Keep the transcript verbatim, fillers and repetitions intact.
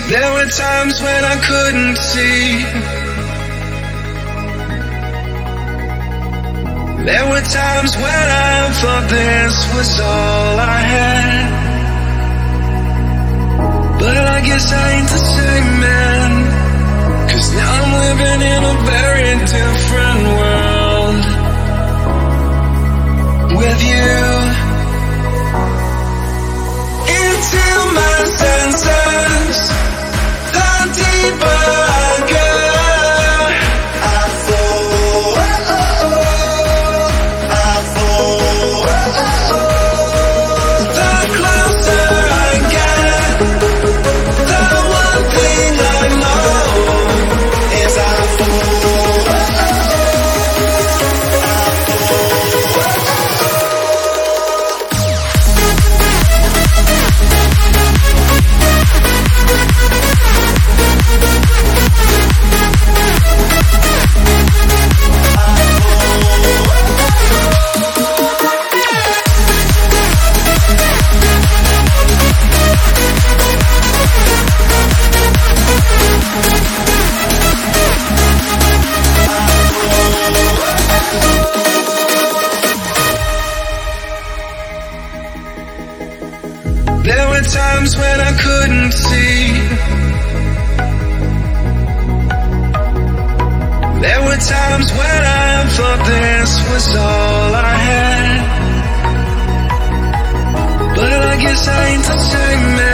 There were times when I couldn't see. There were times when I thought this was all I had. But I guess I ain't the same man, 'cause now I'm living in a very different world with you. Into my senses, the deeper I go, I fall, I fall. The closer I get, the one thing I know is I fall, I fall. There were times when I couldn't see. There were times when I thought this was all I had. But I guess I ain't the same man.